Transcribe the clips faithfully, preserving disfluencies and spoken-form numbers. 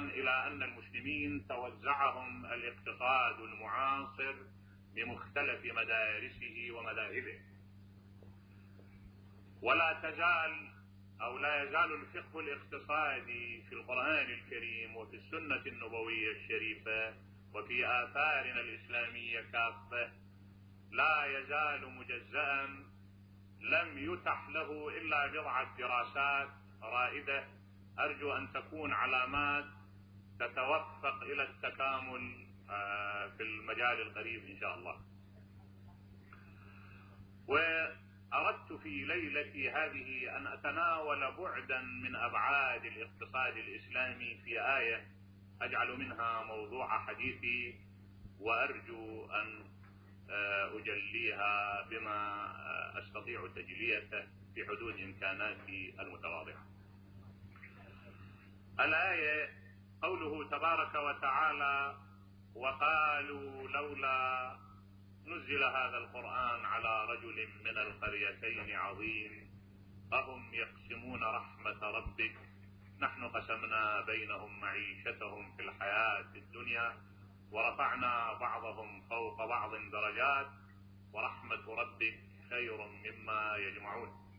إلى أن المسلمين توزعهم الاقتصاد المعاصر بمختلف مدارسه ومذاهبه، ولا تزال أو لا يزال الفقه الاقتصادي في القرآن الكريم وفي السنة النبوية الشريفة وفي آثارنا الإسلامية كافة لا يزال مجزأ لم يتح له إلا بضعة دراسات رائدة أرجو أن تكون علامات تتوفق إلى التكامل في المجال القريب إن شاء الله. وأردت في ليلتي هذه أن أتناول بعدا من أبعاد الاقتصاد الإسلامي في آية أجعل منها موضوع حديثي، وأرجو أن أجليها بما أستطيع تجليته في حدود إمكاناتي المتواضعة. الآية قوله تبارك وتعالى: وقالوا لولا نزل هذا القرآن على رجل من القريتين عظيم أهم يقسمون رحمة ربك نحن قسمنا بينهم معيشتهم في الحياة الدنيا ورفعنا بعضهم فوق بعض درجات ورحمة ربك خير مما يجمعون.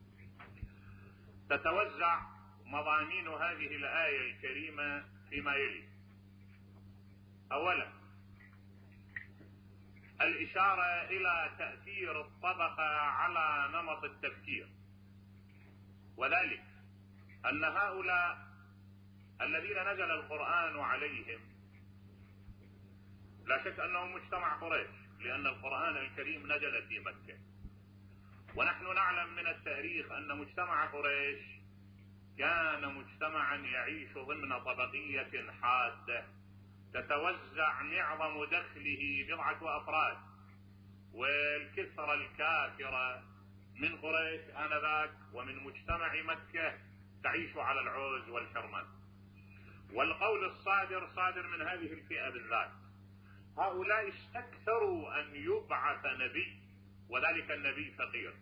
تتوزع مضامين هذه الآية الكريمة فيما يلي: أولا الإشارة إلى تأثير الطبقة على نمط التفكير، وذلك أن هؤلاء الذين نزل القرآن عليهم لا شك أنهم مجتمع قريش، لأن القرآن الكريم نزل في مكة، ونحن نعلم من التاريخ أن مجتمع قريش كان مجتمعا يعيش ضمن طبقية حادة تتوزع معظم دخله بضعة أفراد، والكثرة الكافرة من قريش آنذاك ومن مجتمع مكة تعيش على العوز والحرمان. والقول الصادر صادر من هذه الفئة بالذات. هؤلاء استكثروا أن يبعث نبي، وذلك النبي فقير.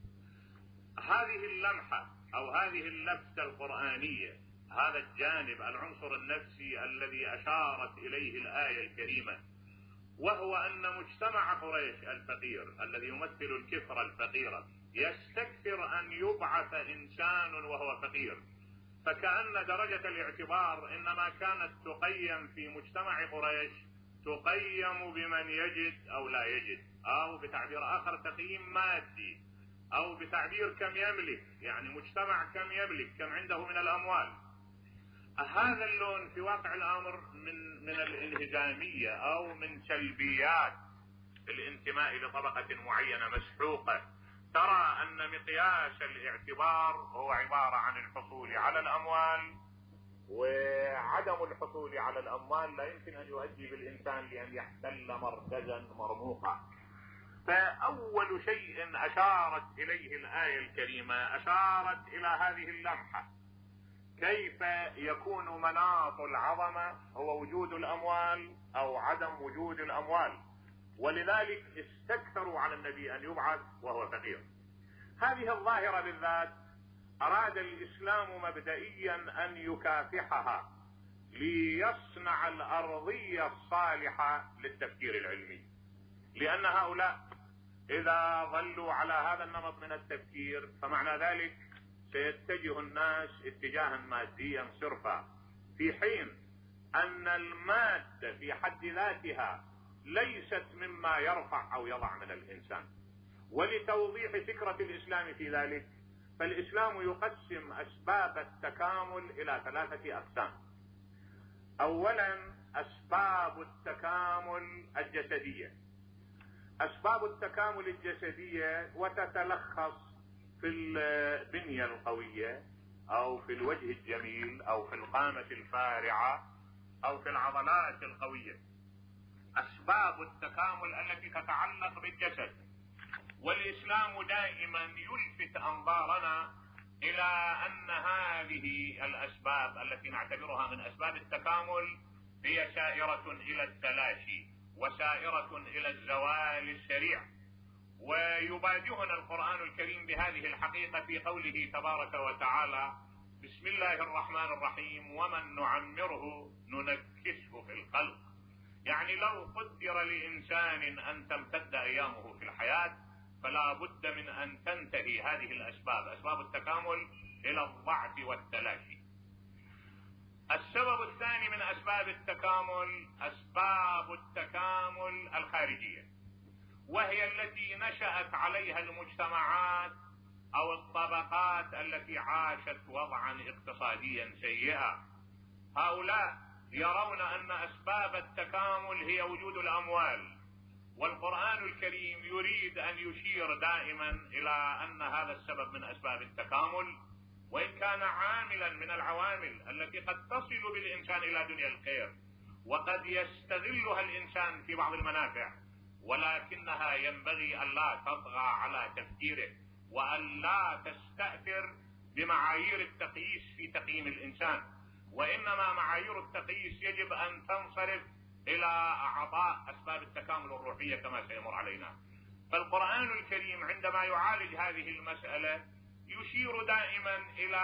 هذه اللمحة أو هذه اللفتة القرآنية، هذا الجانب العنصر النفسي الذي أشارت إليه الآية الكريمة، وهو أن مجتمع قريش الفقير الذي يمثل الكفر الفقيرة يستكثر أن يبعث إنسان وهو فقير، فكأن درجة الاعتبار إنما كانت تقيم في مجتمع قريش تقيم بمن يجد أو لا يجد، أو بتعبير آخر تقييم مادي، أو بتعبير كم يملك، يعني مجتمع كم يملك، كم عنده من الأموال. هذا اللون في واقع الأمر من من الانهزامية أو من سلبيات الانتماء لطبقة معينة مسحوقة، ترى أن مقياس الاعتبار هو عبارة عن الحصول على الأموال، وعدم الحصول على الأموال لا يمكن أن يؤدي بالإنسان لأن يحتل مركزا مرموقا. فأول شيء أشارت إليه الآية الكريمة أشارت إلى هذه اللمحة: كيف يكون مناط العظمة هو وجود الأموال أو عدم وجود الأموال، ولذلك استكثروا على النبي أن يبعث وهو فقير. هذه الظاهرة بالذات أراد الإسلام مبدئيا أن يكافحها ليصنع الأرضية الصالحة للتفكير العلمي، لأن هؤلاء إذا ظلوا على هذا النمط من التفكير فمعنى ذلك سيتجه الناس اتجاها ماديا صرفا، في حين أن المادة في حد ذاتها ليست مما يرفع أو يضع من الإنسان. ولتوضيح فكرة الإسلام في ذلك، فالإسلام يقسم أسباب التكامل إلى ثلاثة أقسام. أولا أسباب التكامل الجسدية. أسباب التكامل الجسدية وتتلخص في البنية القوية أو في الوجه الجميل أو في القامة الفارعة أو في العضلات القوية. أسباب التكامل التي تتعلق بالجسد، والإسلام دائما يلفت أنظارنا إلى أن هذه الأسباب التي نعتبرها من أسباب التكامل هي سائرة إلى التلاشي وسائرة إلى الزوال السريع. ويبادرنا القرآن الكريم بهذه الحقيقة في قوله تبارك وتعالى: بسم الله الرحمن الرحيم: ومن نعمره ننكسه في الخلق. يعني لو قدر لإنسان أن تمتد أيامه في الحياة فلا بد من أن تنتهي هذه الأسباب، أسباب التكامل، إلى الضعف والتلاشي. السبب الثاني من أسباب التكامل أسباب التكامل الخارجية، وهي التي نشأت عليها المجتمعات أو الطبقات التي عاشت وضعا اقتصاديا سيئا. هؤلاء يرون أن أسباب التكامل هي وجود الأموال، والقرآن الكريم يريد أن يشير دائما إلى أن هذا السبب من أسباب التكامل، وإن كان عاملا من العوامل التي قد تصل بالإنسان إلى دنيا الخير وقد يستغلها الإنسان في بعض المنافع، ولكنها ينبغي أن لا تطغى على تفكيره وأن لا تستأثر بمعايير التقييس في تقييم الإنسان، وإنما معايير التقييس يجب أن تنصرف إلى أعضاء أسباب التكامل الروحية كما سيمر علينا. فالقرآن الكريم عندما يعالج هذه المسألة يشير دائما إلى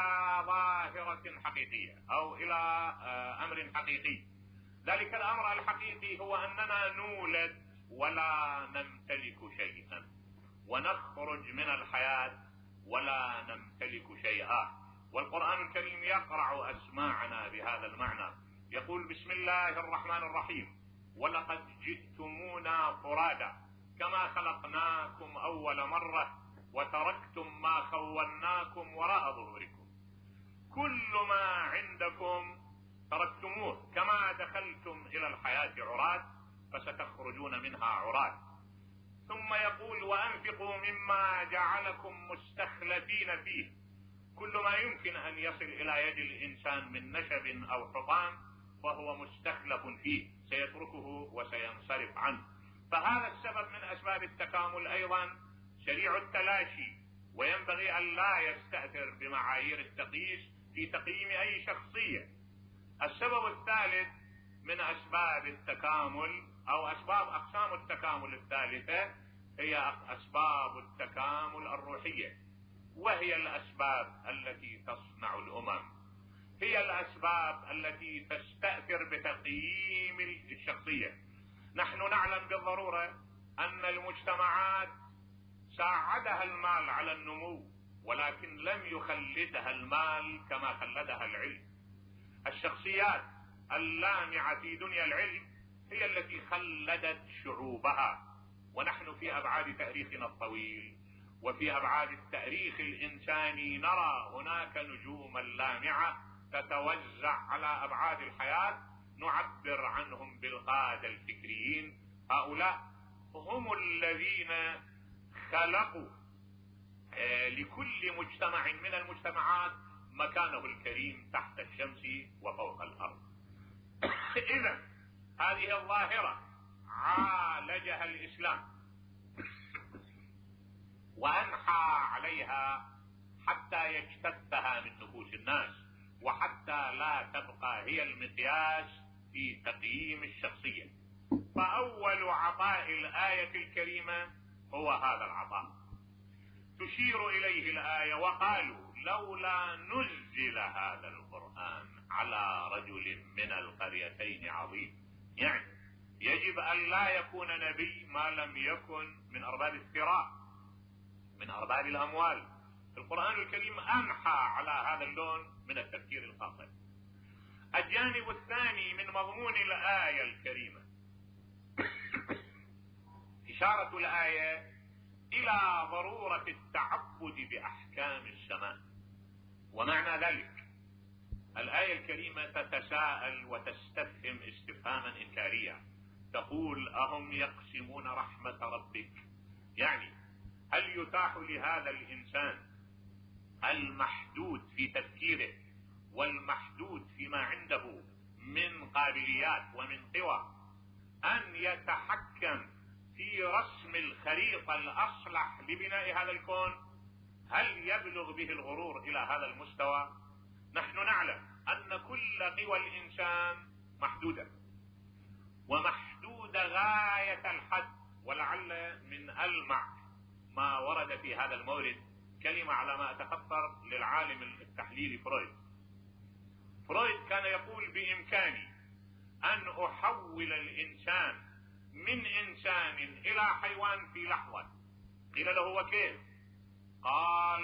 ظاهرة حقيقية أو إلى أمر حقيقي. ذلك الأمر الحقيقي هو أننا نولد ولا نمتلك شيئا، ونخرج من الحياة ولا نمتلك شيئا. والقرآن الكريم يقرع أسماعنا بهذا المعنى، يقول: بسم الله الرحمن الرحيم: ولقد جئتمونا فرادا كما خلقناكم أول مرة وتركتم ما خولناكم وراء ظهوركم، كل ما عندكم تركتموه، كما دخلتم إلى الحياة عراة فستخرجون منها عراة. ثم يقول: وأنفقوا مما جعلكم مستخلفين فيه، كل ما يمكن أن يصل إلى يد الإنسان من نشب أو حطام فهو مستخلف فيه، سيتركه وسينصرف عنه. فهذا السبب من أسباب التكامل أيضا سريع التلاشي، وينبغي أن لا يستأثر بمعايير التقييس في تقييم أي شخصية. السبب الثالث من أسباب التكامل أو أسباب أقسام التكامل الثالثة هي أسباب التكامل الروحية، وهي الأسباب التي تصنع الأمم، هي الأسباب التي تستأثر بتقييم الشخصية. نحن نعلم بالضرورة أن المجتمعات ساعدها المال على النمو، ولكن لم يخلدها المال كما خلدها العلم. الشخصيات اللامعة في دنيا العلم هي التي خلدت شعوبها، ونحن في أبعاد تاريخنا الطويل وفي أبعاد التاريخ الإنساني نرى هناك نجوما لامعة تتوزع على أبعاد الحياة، نعبر عنهم بالقادة الفكريين. هؤلاء هم الذين خلقوا لكل مجتمع من المجتمعات مكانه الكريم تحت الشمس وفوق الأرض. إذن هذه الظاهرة عالجها الإسلام وأنحى عليها حتى يجتثها من نفوس الناس، وحتى لا تبقى هي المقياس في تقييم الشخصية. فأول عطاء الآية الكريمة هو هذا العطاء، تشير إليه الآية: وقالوا لولا نزل هذا القرآن على رجل من القريتين عظيم. يعني يجب أن لا يكون نبي ما لم يكن من أرباب الثراء، من أرباب الأموال. القرآن الكريم أنحى على هذا اللون من التفكير الخاطئ. الجانب الثاني من مضمون الآية الكريمة إشارة الآية إلى ضرورة التعبد بأحكام السماء. ومعنى ذلك الآية الكريمة تتساءل وتستفهم استفهاما إنكاريا، تقول: أهم يقسمون رحمة ربك؟ يعني هل يتاح لهذا الإنسان المحدود في تفكيره والمحدود فيما عنده من قابليات ومن قوى أن يتحكم في رسم الخريطة الأصلح لبناء هذا الكون؟ هل يبلغ به الغرور إلى هذا المستوى؟ نحن نعلم أن كل قوى الإنسان محدودة ومحدودة غاية الحد. ولعل من ألمع ما ورد في هذا المورد كلمة على ما أتخطر للعالم التحليلي فرويد، فرويد كان يقول بإمكاني أن أحول الإنسان من إنسان إلى حيوان في لحظة. قيل له وكيف؟ قال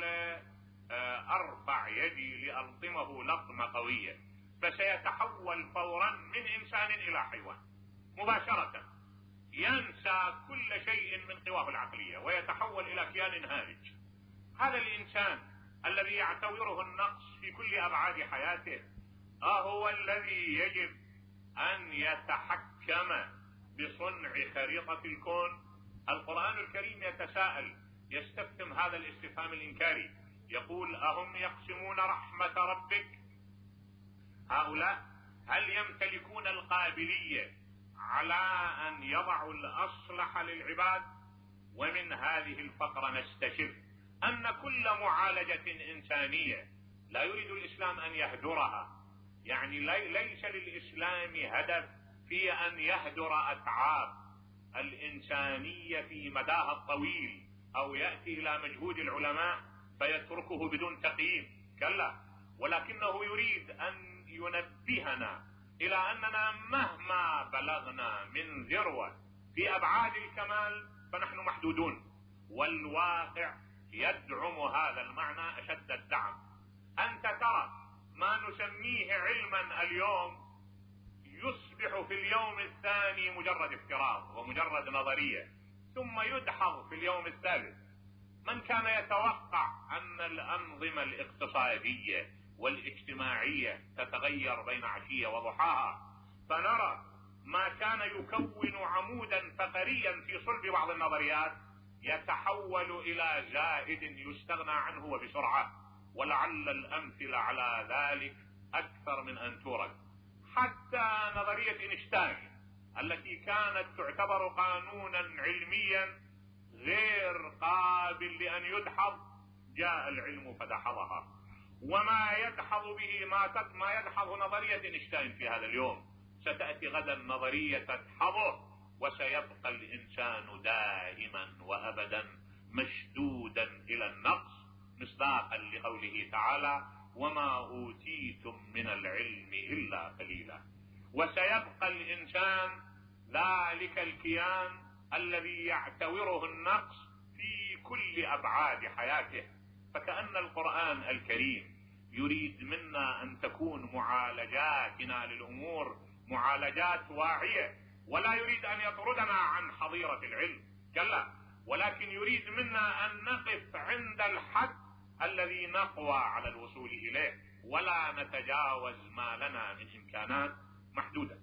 أرفع يدي لألطمه لطمة قوية فسيتحول فورا من إنسان إلى حيوان مباشرة، ينسى كل شيء من قواه العقلية ويتحول إلى كيان هالج. هذا الإنسان الذي يعتبره النقص في كل أبعاد حياته أهو الذي يجب أن يتحكم بصنع خريطة الكون. القرآن الكريم يتساءل، يستفهم هذا الاستفهام الإنكاري، يقول أهم يقسمون رحمة ربك؟ هؤلاء هل يمتلكون القابلية على أن يضعوا الأصلح للعباد؟ ومن هذه الفقرة نستشف أن كل معالجة إنسانية لا يريد الإسلام أن يهدرها، يعني ليس للإسلام هدف في أن يهدر أتعاب الإنسانية في مداها الطويل أو يأتي إلى مجهود العلماء فيتركه بدون تقييم، كلا، ولكنه يريد أن ينبهنا إلى أننا مهما بلغنا من ذروة في أبعاد الكمال فنحن محدودون، والواقع يدعم هذا المعنى أشد الدعم. أنت ترى ما نسميه علما اليوم يصبح في اليوم الثاني مجرد افتراض ومجرد نظرية ثم يدحض في اليوم الثالث. من كان يتوقع أن الأنظمة الاقتصادية والاجتماعية تتغير بين عشية وضحاها، فنرى ما كان يكون عمودا فقريا في صلب بعض النظريات يتحول إلى زائد يستغنى عنه وبسرعة، ولعل الأمثلة على ذلك أكثر من أن تورد. حتى نظرية إينشتاين التي كانت تعتبر قانونا علميا غير قابل لأن يدحض، جاء العلم فدحضها. وما يدحض به ما ما يدحض نظرية إينشتاين في هذا اليوم ستأتي غدا نظرية تدحضه، وسيبقى الإنسان دائما وأبدا مشدودا إلى النقص، مصداقا لقوله تعالى وما أوتيتم من العلم إلا قليلا. وسيبقى الإنسان ذلك الكيان الذي يعتوره النقص في كل أبعاد حياته. فكأن القرآن الكريم يريد منا أن تكون معالجاتنا للأمور معالجات واعية، ولا يريد أن يطردنا عن حظيرة العلم، كلا، ولكن يريد منا أن نقف عند الحد الذي نقوى على الوصول إليه ولا نتجاوز ما لنا من إمكانات محدودة.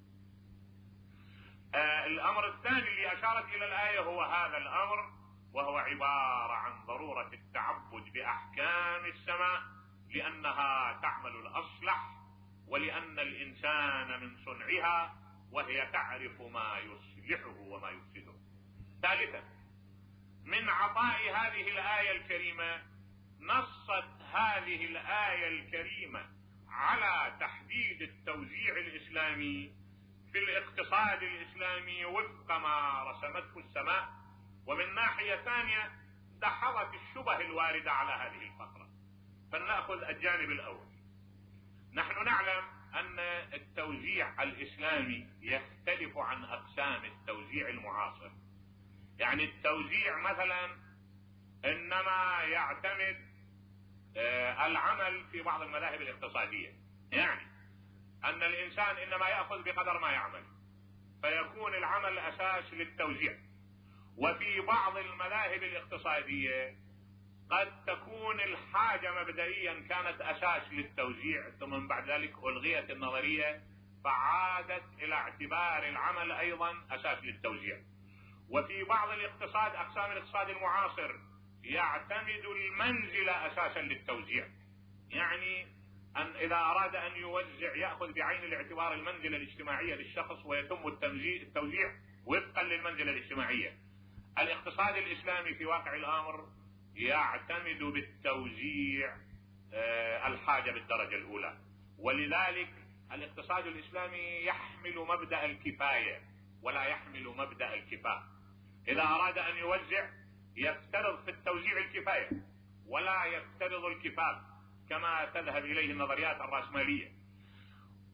آه الأمر الثاني اللي أشارت إلى الآية هو هذا الأمر، وهو عبارة عن ضرورة التعبد بأحكام السماء لأنها تعمل الأصلح، ولأن الإنسان من صنعها وهي تعرف ما يصلحه وما يفسده. ثالثا، من عطاء هذه الآية الكريمة نصت هذه الآية الكريمة على تحديد التوزيع الإسلامي في الاقتصاد الإسلامي وفق ما رسمته السماء، ومن ناحية ثانية دحضت الشبه الواردة على هذه الفقرة. فلنأخذ الجانب الأول. نحن نعلم أن التوزيع الإسلامي يختلف عن أقسام التوزيع المعاصر. يعني التوزيع مثلا إنما يعتمد العمل في بعض المذاهب الاقتصادية، يعني أن الإنسان إنما يأخذ بقدر ما يعمل فيكون العمل أساس للتوزيع. وفي بعض المذاهب الاقتصادية قد تكون الحاجة مبدئيا كانت أساس للتوزيع، ثم من بعد ذلك ألغيت النظرية فعادت إلى اعتبار العمل أيضا أساس للتوزيع. وفي بعض الاقتصاد، أقسام الاقتصاد المعاصر، يعتمد المنزل أساسا للتوزيع، يعني أن إذا أراد أن يوزع يأخذ بعين الاعتبار المنزلة الاجتماعية للشخص ويتم التوزيع وفقا للمنزلة الاجتماعية. الاقتصاد الإسلامي في واقع الأمر يعتمد بالتوزيع الحاجة بالدرجة الأولى، ولذلك الاقتصاد الإسلامي يحمل مبدأ الكفاية ولا يحمل مبدأ الكفاء. إذا أراد أن يوزع يفترض في التوزيع الكفاية ولا يفترض الكفاء كما تذهب إليه النظريات الرأسمالية.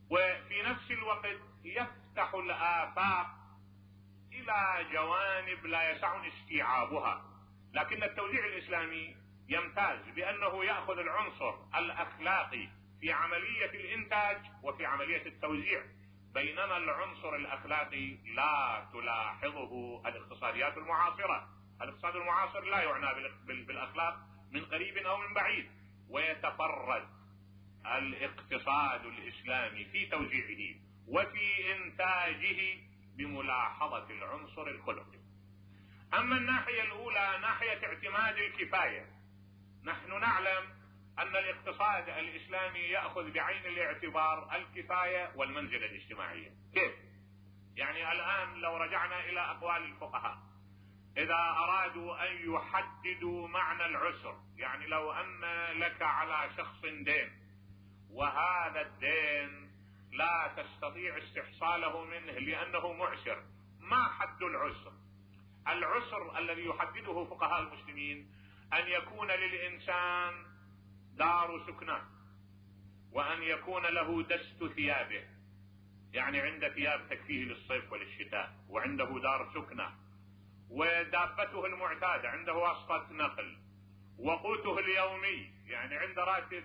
وفي نفس الوقت يفتح الآفاق إلى جوانب لا يسعني استيعابها. لكن التوزيع الإسلامي يمتاز بأنه يأخذ العنصر الأخلاقي في عملية الإنتاج وفي عملية التوزيع، بينما العنصر الأخلاقي لا تلاحظه الاقتصاديات المعاصرة. الاقتصاد المعاصر لا يعنى بالأخلاق من قريب أو من بعيد، ويتفرد الاقتصاد الإسلامي في توزيعه وفي إنتاجه بملاحظة العنصر الخلقي. أما الناحية الأولى ناحية اعتماد الكفاية، نحن نعلم أن الاقتصاد الإسلامي يأخذ بعين الاعتبار الكفاية والمنزلة الاجتماعية. كيف؟ يعني الآن لو رجعنا إلى أقوال الفقهاء، إذا أرادوا أن يحددوا معنى العسر، يعني لو أن لك على شخص دين وهذا الدين لا تستطيع استحصاله منه لأنه معسر، ما حد العسر؟ العسر الذي يحدده فقهاء المسلمين أن يكون للإنسان دار سكنه، وأن يكون له دست ثيابه، يعني عنده ثياب تكفيه للصيف وللشتاء، وعنده دار سكنه، ودابته المعتادة، عنده واسطة نقل، وقوته اليومي، يعني عنده راتب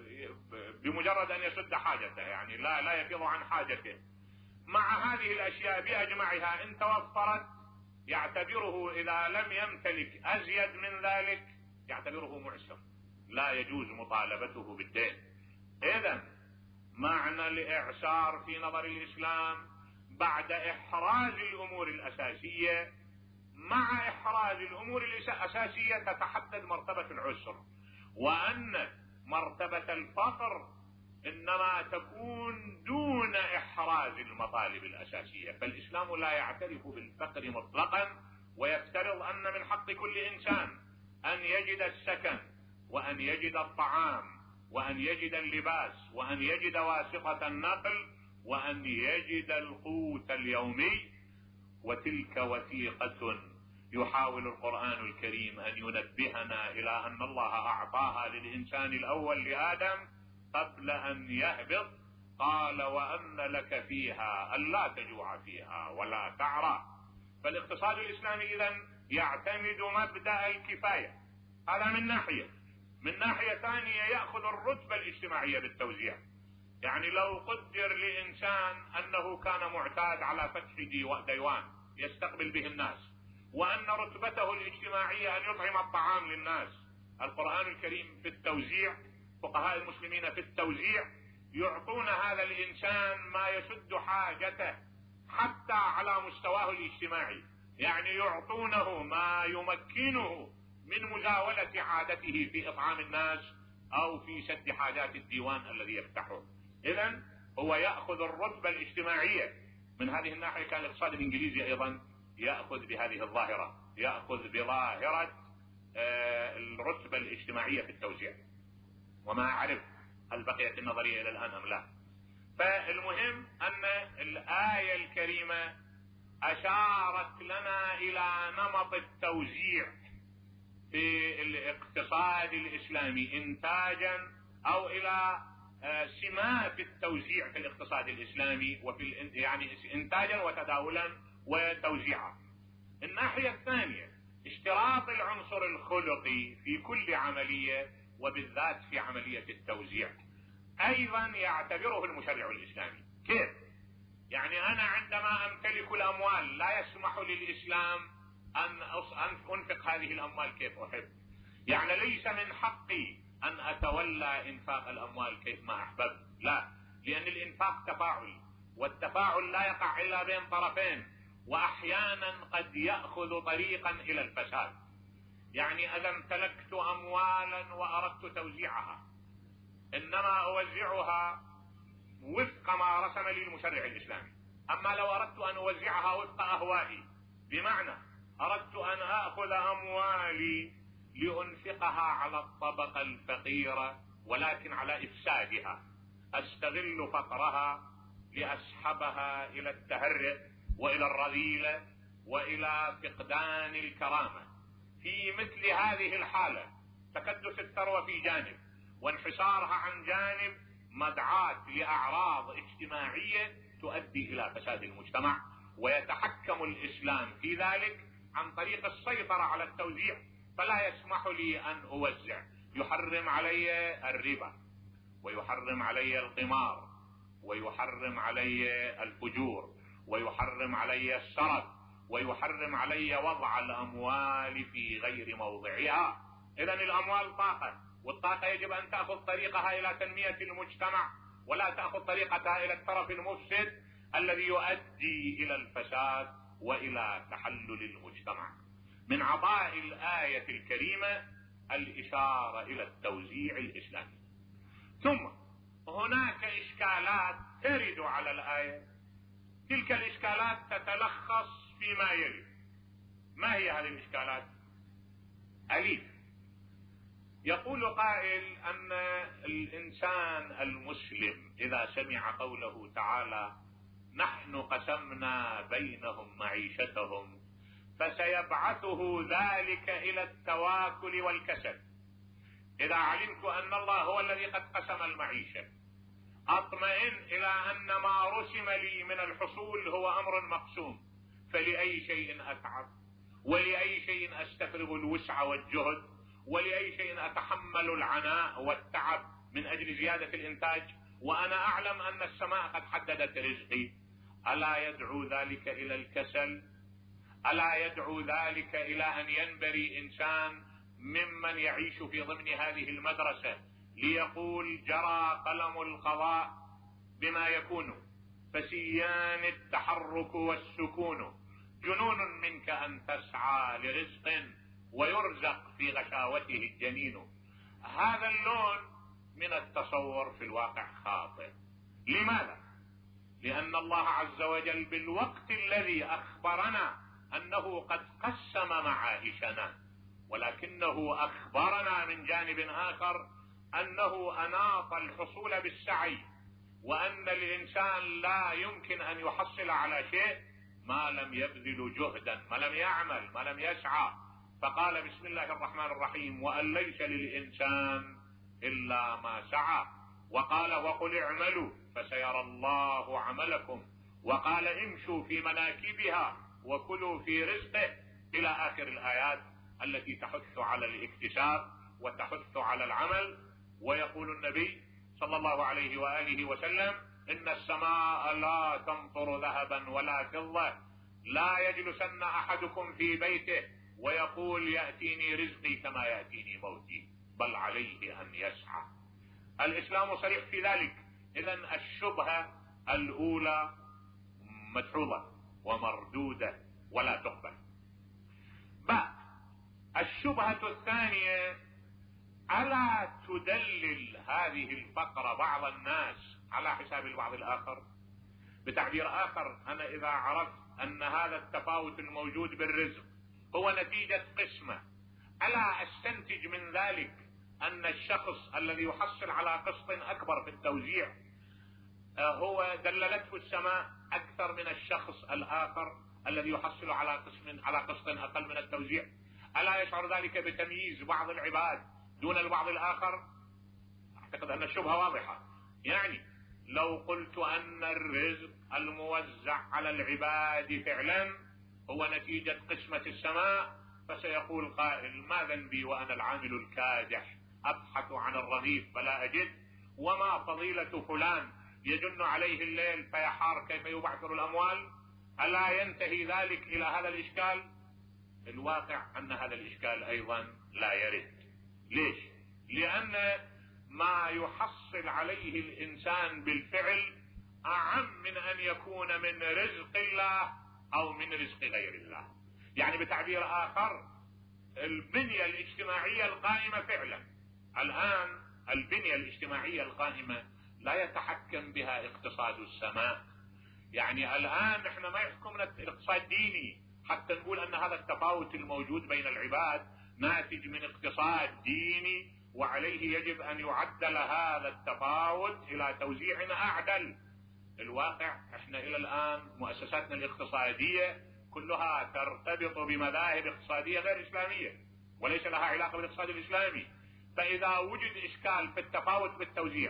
بمجرد أن يسد حاجته، يعني لا لا يفيض عن حاجته. مع هذه الأشياء بأجمعها إن توفرت يعتبره، إذا لم يمتلك أزيد من ذلك يعتبره معسر، لا يجوز مطالبته بالدين. إذن معنى الإعسار في نظر الإسلام بعد إحراز الأمور الأساسية، مع إحراز الأمور الأساسية تتحدد مرتبة العسر، وأن مرتبة الفقر إنما تكون دون إحراز المطالب الأساسية. فالإسلام لا يعترف بالفقر مطلقا، ويفترض أن من حق كل إنسان أن يجد السكن، وأن يجد الطعام، وأن يجد اللباس، وأن يجد واسطة النقل، وأن يجد القوت اليومي. وتلك وثيقة يحاول القرآن الكريم أن ينبهنا إلى أن الله أعطاها للإنسان الأول لآدم قبل أن يهبط، قال وأن لك فيها ألا تجوع فيها ولا تعرى. فالاقتصاد الإسلامي إذن يعتمد مبدأ الكفاية، هذا من ناحية. من ناحية ثانية يأخذ الرتبة الاجتماعية بالتوزيع، يعني لو قدر لإنسان أنه كان معتاد على فتح ديوان يستقبل به الناس، وأن رتبته الاجتماعية أن يطعم الطعام للناس، القرآن الكريم في التوزيع، فقهاء المسلمين في التوزيع يعطون هذا الإنسان ما يسد حاجته حتى على مستواه الاجتماعي، يعني يعطونه ما يمكنه من مزاولة عادته في إطعام الناس أو في سد حاجات الديوان الذي يفتحه. إذن هو يأخذ الرتبة الاجتماعية. من هذه الناحية كان الاقتصاد الإنجليزي أيضا يأخذ بهذه الظاهرة، يأخذ بظاهرة الرتبة الاجتماعية في التوزيع، وما أعرف هل بقيت النظرية إلى الآن أم لا. فالمهم أن الآية الكريمة أشارت لنا إلى نمط التوزيع في الاقتصاد الإسلامي إنتاجا، أو إلى سمات التوزيع في الاقتصاد الإسلامي، وفي يعني إنتاجا وتداولا وتوزيعا. الناحية الثانية اشتراط العنصر الخلقي في كل عملية، وبالذات في عملية التوزيع، أيضا يعتبره المشرع الإسلامي. كيف؟ يعني أنا عندما أمتلك الأموال لا يسمح للإسلام أن أنفق هذه الأموال كيف أحب، يعني ليس من حقي أن أتولى إنفاق الأموال كيف ما أحبب، لا، لأن الإنفاق تفاعل، والتفاعل لا يقع إلا بين طرفين، وأحيانا قد يأخذ طريقا إلى الفساد. يعني إذا امتلكت أموالا وأردت توزيعها، إنما أوزعها وفق ما رسم لي المشرع الإسلامي. أما لو أردت أن أوزعها وفق أهوائي، بمعنى أردت أن أخذ أموالي لأنفقها على الطبقة الفقيرة ولكن على إفسادها، أستغل فقرها لأسحبها إلى التهرئ وإلى الرذيلة وإلى فقدان الكرامة، في مثل هذه الحالة تكدس الثروة في جانب وانحسارها عن جانب مدعاة لأعراض اجتماعية تؤدي إلى فساد المجتمع، ويتحكم الإسلام في ذلك عن طريق السيطرة على التوزيع. فلا يسمح لي أن أوزع، يحرم علي الربا، ويحرم علي القمار، ويحرم علي الفجور، ويحرم علي السرقة، ويحرم علي وضع الأموال في غير موضعها. إذن الأموال طاقة، والطاقة يجب أن تأخذ طريقها إلى تنمية المجتمع، ولا تأخذ طريقتها إلى الطرف المفسد الذي يؤدي إلى الفساد وإلى تحلل المجتمع. من عطاء الآية الكريمة الإشارة إلى التوزيع الإسلامي. ثم هناك إشكالات ترد على الآية، تلك الإشكالات تتلخص فيما يلي. ما هي هذه الإشكالات؟ أليف. يقول قائل أن الإنسان المسلم إذا سمع قوله تعالى نحن قسمنا بينهم معيشتهم فسيبعثه ذلك إلى التواكل والكسل. إذا علمت أن الله هو الذي قد قسم المعيشة، أطمئن إلى أن ما رسم لي من الحصول هو أمر مقسوم، فلأي شيء أتعب، ولأي شيء أستفرغ الوسع والجهد، ولأي شيء أتحمل العناء والتعب من أجل زيادة الإنتاج وأنا أعلم أن السماء قد حددت رزقي؟ ألا يدعو ذلك إلى الكسل؟ ألا يدعو ذلك إلى أن ينبري إنسان ممن يعيش في ضمن هذه المدرسة ليقول جرى قلم القضاء بما يكون، فسيان التحرك والسكون، جنون منك أن تسعى لرزق ويرزق في غشاوته الجنين. هذا اللون من التصور في الواقع خاطئ. لماذا؟ لأن الله عز وجل بالوقت الذي أخبرنا أنه قد قسم معايشنا، ولكنه أخبرنا من جانب آخر أنه أناط الحصول بالسعي، وأن الإنسان لا يمكن أن يحصل على شيء ما لم يبذل جهدا، ما لم يعمل، ما لم يسعى. فقال بسم الله الرحمن الرحيم وأن ليس للإنسان إلا ما سعى، وقال وقل اعملوا فسيرى الله عملكم، وقال امشوا في مناكبها وكلوا في رزقه، إلى آخر الآيات التي تحث على الاكتساب وتحث على العمل. ويقول النبي صلى الله عليه وآله وسلم إن السماء لا تمطر ذهبا ولا فضة، لا يجلسن أحدكم في بيته ويقول يأتيني رزقي كما يأتيني موتي، بل عليه أن يسعى. الإسلام صريح في ذلك. إذن الشبهة الأولى مدحوظة ومردودة ولا تقبل. بعد الشبهة الثانية، ألا تدلل هذه الفقرة بعض الناس على حساب البعض الآخر؟ بتعبير آخر، أنا إذا عرفت أن هذا التفاوت الموجود بالرزق هو نتيجة قسمة، ألا أستنتج من ذلك أن الشخص الذي يحصل على قسط أكبر في التوزيع هو دللته السماء أكثر من الشخص الآخر الذي يحصل على قسم على قسط أقل من التوزيع؟ ألا يشعر ذلك بتمييز بعض العباد دون البعض الآخر؟ أعتقد أن الشبهة واضحة. يعني لو قلت أن الرزق الموزع على العباد فعلا هو نتيجة قسمة السماء، فسيقول قائل ما ذنبي وأنا العامل الكادح أبحث عن الرغيف فلا أجد، وما فضيلة فلان يجن عليه الليل فيحار كيف يبعثر الأموال؟ ألا ينتهي ذلك إلى هذا الإشكال؟ الواقع أن هذا الإشكال أيضا لا يرد. ليش؟ لأن ما يحصل عليه الإنسان بالفعل أعم من أن يكون من رزق الله أو من رزق غير الله. يعني بتعبير آخر، البنية الاجتماعية القائمة فعلا الآن، البنية الاجتماعية القائمة لا يتحكم بها اقتصاد السماء. يعني الآن احنا ما يحكمنا الاقتصاد ديني حتى نقول أن هذا التفاوت الموجود بين العباد ناتج من اقتصاد ديني، وعليه يجب أن يعدل هذا التفاوت إلى توزيع أعدل. الواقع احنا إلى الآن مؤسساتنا الاقتصادية كلها ترتبط بمذاهب اقتصادية غير إسلامية وليس لها علاقة بالاقتصاد الإسلامي. فإذا وجد إشكال في التفاوت بالتوزيع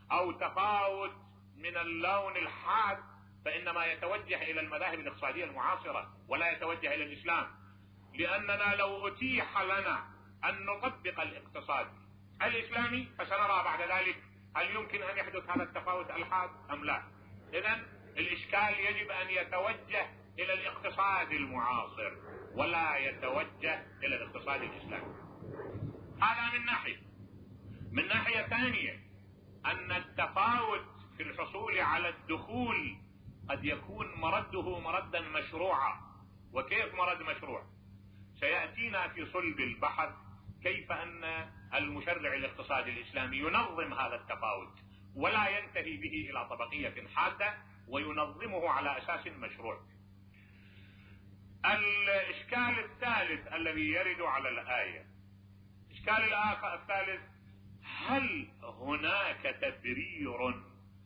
او تفاوت من اللون الحاد، فانما يتوجه الى المذاهب الاقتصادية المعاصرة ولا يتوجه الى الاسلام. لاننا لو اتيح لنا ان نطبق الاقتصاد الاسلامي فسنرى بعد ذلك هل يمكن ان يحدث هذا التفاوت الحاد ام لا. اذن الاشكال يجب ان يتوجه الى الاقتصاد المعاصر ولا يتوجه الى الاقتصاد الاسلامي. هذا من ناحية. من ناحية ثانية ان التفاوت في الحصول على الدخول قد يكون مرده مردا مشروعا. وكيف مرد مشروع؟ سيأتينا في صلب البحث كيف ان المشرع الاقتصادي الاسلامي ينظم هذا التفاوت ولا ينتهي به الى طبقية حادة، وينظمه على اساس مشروع. الاشكال الثالث الذي يرد على الآية، الاشكال الاخر الثالث، هل هناك تبرير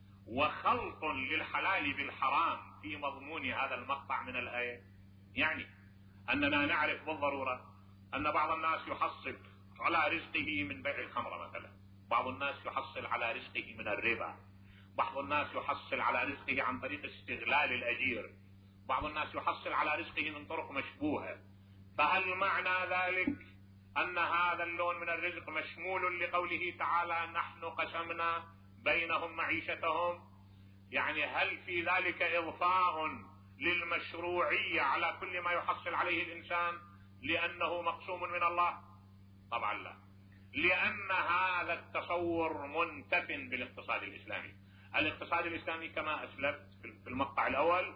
وخلط للحلال بالحرام في مضمون هذا المقطع من الآية؟ يعني اننا نعرف بالضرورة ان بعض الناس يحصل على رزقه من بيع الخمر مثلا، بعض الناس يحصل على رزقه من الربا، بعض الناس يحصل على رزقه عن طريق استغلال الاجير، بعض الناس يحصل على رزقه من طرق مشبوهة. فهل معنى ذلك ان هذا اللون من الرزق مشمول لقوله تعالى نحن قسمنا بينهم معيشتهم؟ يعني هل في ذلك اضفاء للمشروعية على كل ما يحصل عليه الانسان لانه مقسوم من الله؟ طبعا لا، لان هذا التصور منتف بالاقتصاد الاسلامي. الاقتصاد الاسلامي كما اسلفت في المقطع الاول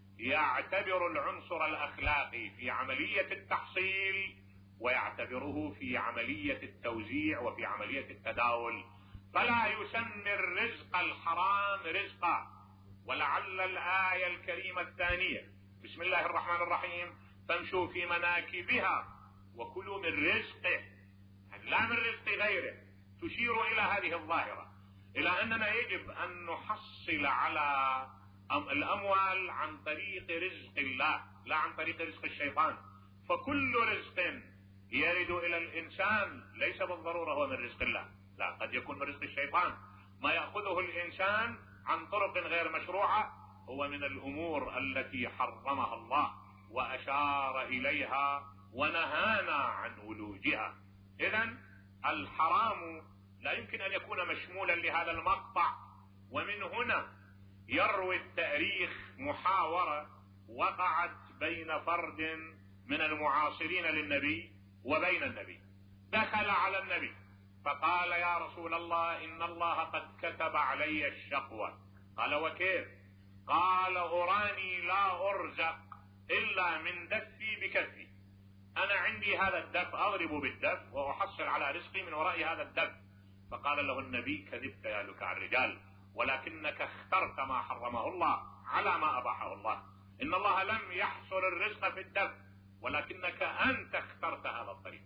يعتبر العنصر الاخلاقي في عملية التحصيل ويعتبره في عملية التوزيع وفي عملية التداول، فلا يسمي الرزق الحرام رزقا. ولعل الآية الكريمة الثانية بسم الله الرحمن الرحيم فامشوا في مناكبها وكلوا من رزقه، لا من رزق غيره، تشير الى هذه الظاهرة، الى اننا يجب ان نحصل على الاموال عن طريق رزق الله لا عن طريق رزق الشيطان. فكل رزق يرد الى الانسان ليس بالضرورة هو من رزق الله، لا، قد يكون من رزق الشيطان. ما يأخذه الانسان عن طرق غير مشروعة هو من الامور التي حرمها الله واشار اليها ونهانا عن ولوجها. اذن الحرام لا يمكن ان يكون مشمولا لهذا المقطع. ومن هنا يروي التاريخ محاورة وقعت بين فرد من المعاصرين للنبي وبين النبي. دخل على النبي فقال يا رسول الله ان الله قد كتب علي الشقوة. قال وكيف؟ قال اراني لا ارزق الا من دفي بكفي، انا عندي هذا الدف اضرب بالدف واحصل على رزقي من وراء هذا الدف. فقال له النبي كذبت يا لكع الرجال، ولكنك اخترت ما حرمه الله على ما اباحه الله. ان الله لم يحصر الرزق في الدف ولكنك انت اخترت هذا الطريق.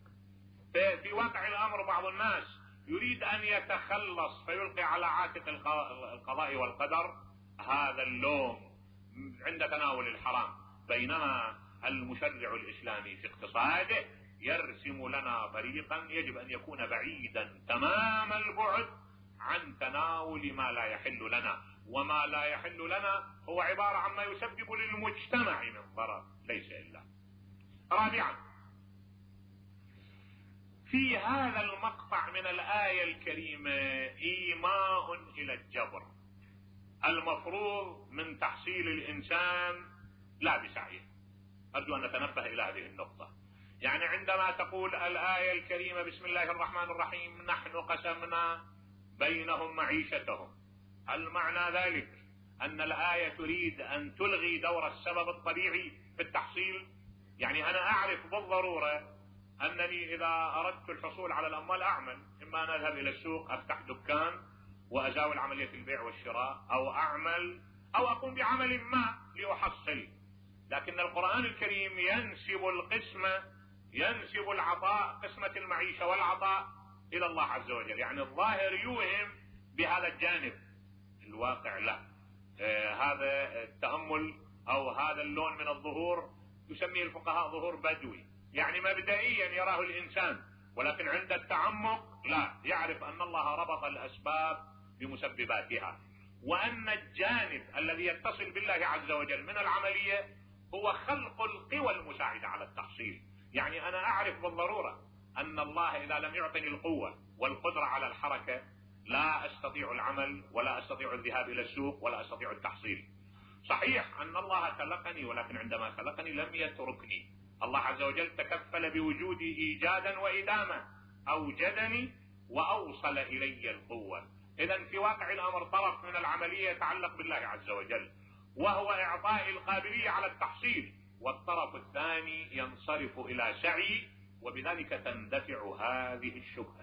في واقع الامر بعض الناس يريد ان يتخلص فيلقي على عاتق القضاء والقدر هذا اللوم عند تناول الحرام، بينما المشرع الاسلامي في اقتصاده يرسم لنا طريقا يجب ان يكون بعيدا تمام البعد عن تناول ما لا يحل لنا، وما لا يحل لنا هو عبارة عما يسبب للمجتمع من ضرر ليس الا. رابعا، في هذا المقطع من الآية الكريمة إيماء إلى الجبر المفروض من تحصيل الإنسان لا بسعيه. أرجو أن نتنبه إلى هذه النقطة. يعني عندما تقول الآية الكريمة بسم الله الرحمن الرحيم نحن قسمنا بينهم معيشتهم، هل معنى ذلك أن الآية تريد أن تلغي دور السبب الطبيعي في التحصيل؟ يعني أنا أعرف بالضرورة أنني إذا أردت الحصول على الأموال أعمل، إما أن أذهب إلى السوق أفتح دكان وأزاول عملية البيع والشراء، أو أعمل أو أقوم بعمل ما لأحصل. لكن القرآن الكريم ينسب القسمة ينسب العطاء، قسمة المعيشة والعطاء إلى الله عز وجل. يعني الظاهر يوهم بهذا الجانب، الواقع لا. آه هذا التأمل أو هذا اللون من الظهور يسميه الفقهاء ظهور بدوي، يعني مبدئيا يراه الإنسان، ولكن عند التعمق لا، يعرف أن الله ربط الأسباب بمسبباتها، وأن الجانب الذي يتصل بالله عز وجل من العملية هو خلق القوى المساعدة على التحصيل. يعني أنا أعرف بالضرورة أن الله إذا لم يعطني القوة والقدرة على الحركة لا أستطيع العمل، ولا أستطيع الذهاب إلى السوق، ولا أستطيع التحصيل. صحيح أن الله خلقني، ولكن عندما خلقني لم يتركني. الله عز وجل تكفل بوجودي إيجادا وإدامة، أوجدني وأوصل إلي القوة. إذن في واقع الأمر طرف من العملية يتعلق بالله عز وجل، وهو إعطاء القابلية على التحصيل، والطرف الثاني ينصرف إلى سعي، وبذلك تندفع هذه الشبهة.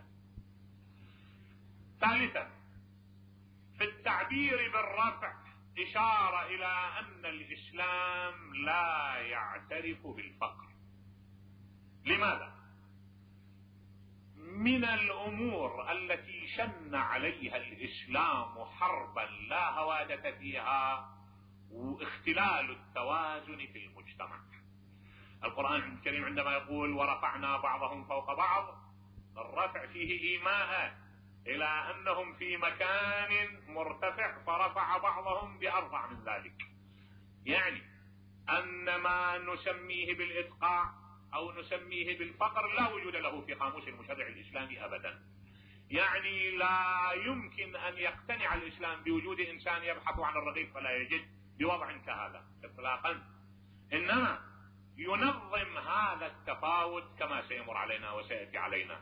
ثالثا، في التعبير بالرفع إشارة إلى أن الإسلام لا يعترف بالفقر. لماذا؟ من الأمور التي شن عليها الإسلام حربا لا هوادة فيها واختلال التوازن في المجتمع. القرآن الكريم عندما يقول ورفعنا بعضهم فوق بعض، الرفع فيه إيماء إلى أنهم في مكان مرتفع فرفع بعضهم بأرفع من ذلك. يعني أن ما نسميه بالإدقاع أو نسميه بالفقر لا وجود له في قاموس المشرع الإسلامي أبدا. يعني لا يمكن أن يقتنع الإسلام بوجود إنسان يبحث عن الرغيف فلا يجد بوضع كهذا إطلاقا، إنما ينظم هذا التفاوت كما سيمر علينا وسيأتي علينا.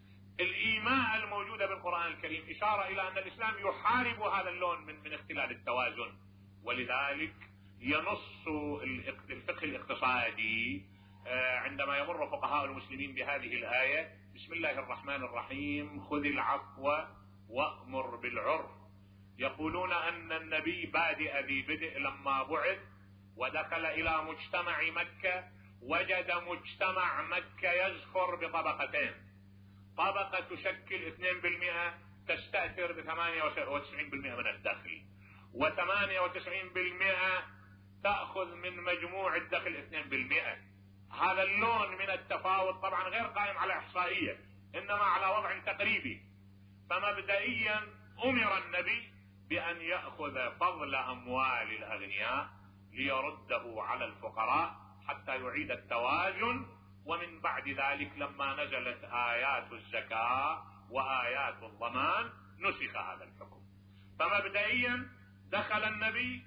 الإيماء الموجودة بالقرآن الكريم إشارة إلى أن الإسلام يحارب هذا اللون من, من اختلال التوازن، ولذلك ينص الفقه الاقتصادي عندما يمر فقهاء المسلمين بهذه الآية: بسم الله الرحمن الرحيم خذ العفو وأمر بالعرف. يقولون أن النبي بادئ ذي بدء لما بعث ودخل إلى مجتمع مكة، وجد مجتمع مكة يزخر بطبقتين: طبقة تشكل اثنين بالمئة تستأثر بثمانية وتسعين بالمئة من الدخل، وثمانية وتسعين بالمئة تأخذ من مجموع الدخل اثنين بالمئة. هذا اللون من التفاوت طبعا غير قائم على إحصائية، إنما على وضع تقريبي. فمبدئيا أمر النبي بأن يأخذ فضل أموال الأغنياء ليرده على الفقراء حتى يعيد التوازن. ومن بعد ذلك لما نزلت آيات الزكاة وآيات الضمان نسخ هذا الحكم. فمبدئيا دخل النبي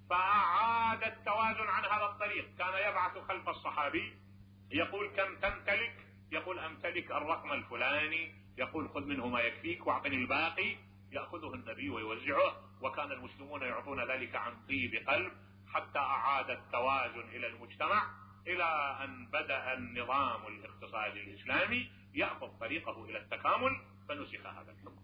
فأعاد التوازن عن هذا الطريق. كان يبعث خلف الصحابي يقول: كم تمتلك؟ يقول: أمتلك الرقم الفلاني. يقول: خذ منه ما يكفيك واعطني الباقي. يأخذه النبي ويوزعه، وكان المسلمون يعطون ذلك عن طيب قلب، حتى أعاد التوازن إلى المجتمع، إلى أن بدأ النظام الاقتصادي الإسلامي يأخذ طريقه إلى التكامل، فنسخ هذا الحكم.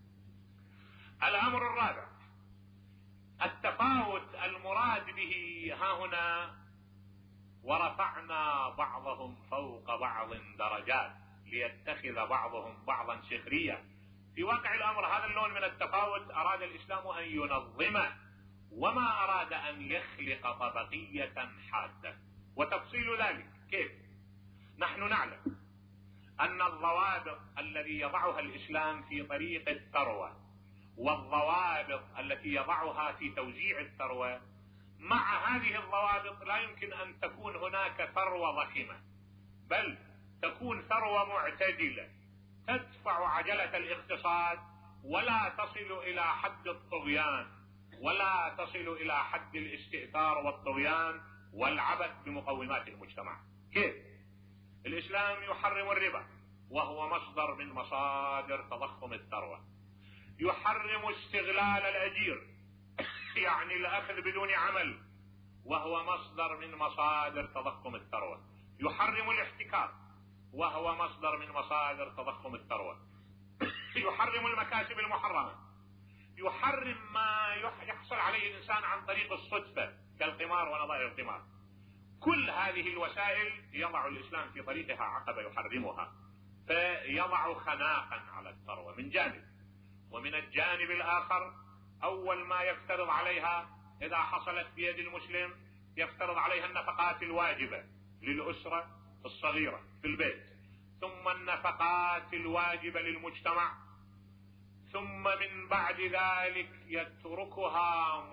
الأمر الرابع: التفاوت المراد به ها هنا ورفعنا بعضهم فوق بعض درجات ليتخذ بعضهم بعضا سخريا. في واقع الأمر هذا اللون من التفاوت أراد الإسلام أن ينظمه، وما أراد أن يخلق طبقية حادة. وتفصيل ذلك كيف؟ نحن نعلم أن الضوابط الذي يضعها الإسلام في طريق الثروة والضوابط التي يضعها في توزيع الثروة، مع هذه الضوابط لا يمكن أن تكون هناك ثروة ضخمة، بل تكون ثروة معتدلة تدفع عجلة الاقتصاد ولا تصل إلى حد الطغيان، ولا تصل إلى حد الاستئثار والطغيان والعبث بمقومات المجتمع. كيف؟ الإسلام يحرم الربا وهو مصدر من مصادر تضخم الثروة، يحرم استغلال الأجير يعني الأخذ بدون عمل وهو مصدر من مصادر تضخم الثروة، يحرم الاحتكار وهو مصدر من مصادر تضخم الثروة، يحرم المكاسب المحرمة، يحرم ما يحصل عليه الإنسان عن طريق الصدفة كالقمار ونظائر القمار. كل هذه الوسائل يضع الإسلام في طريقها عقبة يحرمها، فيضع خناقا على الثروة من جانب، ومن الجانب الآخر أول ما يفترض عليها إذا حصلت بيد المسلم يفترض عليها النفقات الواجبة للأسرة الصغيرة في البيت، ثم النفقات الواجبة للمجتمع، ثم من بعد ذلك يتركها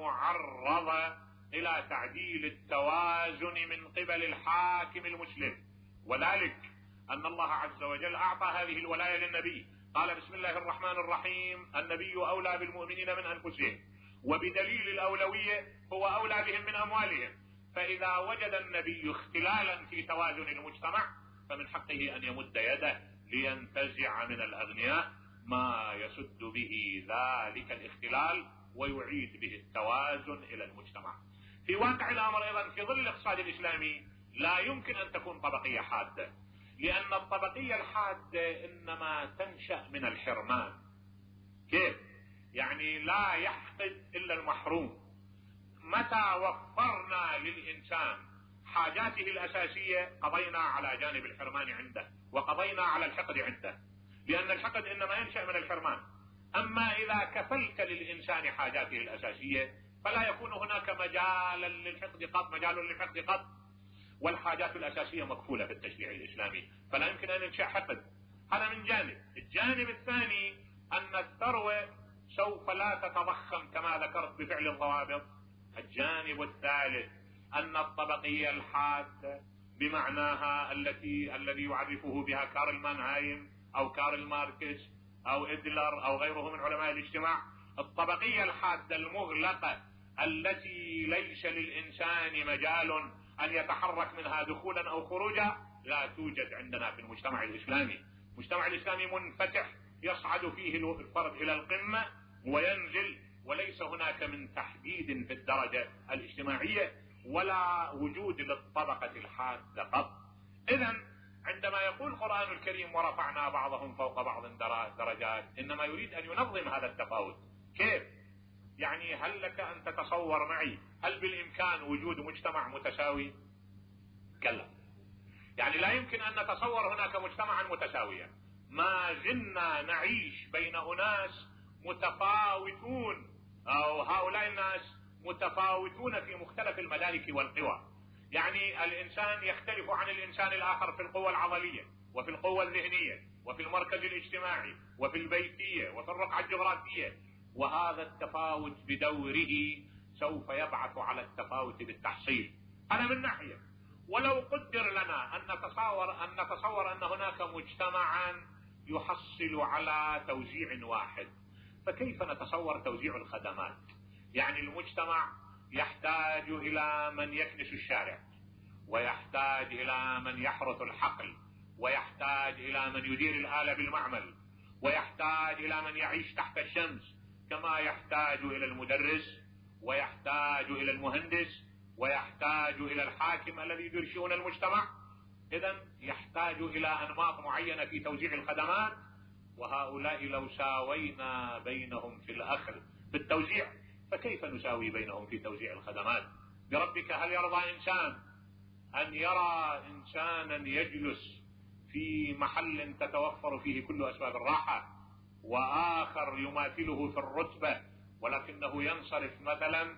معرضة إلى تعديل التوازن من قبل الحاكم المسلم. وذلك أن الله عز وجل أعطى هذه الولاية للنبي، قال بسم الله الرحمن الرحيم: النبي أولى بالمؤمنين من أنفسهم، وبدليل الأولوية هو أولى بهم من أموالهم. فإذا وجد النبي اختلالا في توازن المجتمع فمن حقه أن يمد يده لينتزع من الأغنياء ما يسد به ذلك الاختلال ويعيد به التوازن إلى المجتمع. في واقع الأمر أيضا في ظل الاقتصاد الإسلامي لا يمكن أن تكون طبقية حادة، لأن الطبقية الحادة إنما تنشأ من الحرمان. كيف؟ يعني لا يحقد إلا المحروم. متى وفرنا للإنسان حاجاته الأساسية قضينا على جانب الحرمان عنده وقضينا على الحقد عنده، لأن الحقد إنما ينشأ من الحرمان. أما إذا كفلت للإنسان حاجاته الأساسية فلا يكون هناك مجالا للحقد قط مجال للحقد قط والحاجات الأساسية مكفولة في التشريع الإسلامي، فلا يمكن أن ينشأ حقد. هذا من جانب. الجانب الثاني أن الثروة سوف لا تتضخم كما ذكرت بفعل الضوابط. الجانب الثالث أن الطبقية الحادة بمعناها التي الذي يعرفه بها كارل مانهايم أو كارل ماركس أو إدلر أو غيره من علماء الاجتماع، الطبقية الحادة المغلقة التي ليس للإنسان مجال أن يتحرك منها دخولا أو خروجا لا توجد عندنا في المجتمع الإسلامي. المجتمع الإسلامي منفتح يصعد فيه الفرد إلى القمة وينزل، وليس هناك من تحديد في الدرجة الاجتماعية ولا وجود للطبقة الحادة قط. إذن عندما يقول القرآن الكريم ورفعنا بعضهم فوق بعض درجات إنما يريد أن ينظم هذا التفاوت. كيف؟ يعني هل لك أن تتصور معي هل بالإمكان وجود مجتمع متساوي؟ كلا. يعني لا يمكن أن نتصور هناك مجتمعا متساويا. ما زلنا نعيش بين أناس متفاوتون، أو هؤلاء الناس متفاوتون في مختلف المدارك والقوى. يعني الإنسان يختلف عن الإنسان الآخر في القوة العضلية وفي القوة الذهنية وفي المركز الاجتماعي وفي البيتية وفي الرقعة الجغرافية، وهذا التفاوت بدوره سوف يبعث على التفاوت بالتحصيل. هذا من ناحية. ولو قدر لنا أن نتصور أن نتصور أن هناك مجتمعا يحصل على توزيع واحد، فكيف نتصور توزيع الخدمات؟ يعني المجتمع يحتاج إلى من يكنس الشارع، ويحتاج إلى من يحرث الحقل، ويحتاج إلى من يدير الآلة بالمعمل، ويحتاج إلى من يعيش تحت الشمس، كما يحتاج إلى المدرس، ويحتاج إلى المهندس، ويحتاج إلى الحاكم الذي يدير شؤون المجتمع. إذن يحتاج إلى أنماط معينة في توزيع الخدمات، وهؤلاء لو ساوينا بينهم في الأخذ في التوزيع فكيف نساوي بينهم في توزيع الخدمات؟ بربك هل يرضى إنسان أن يرى إنسانا يجلس في محل تتوفر فيه كل أسباب الراحة وآخر يماثله في الرتبة ولكنه ينصرف مثلا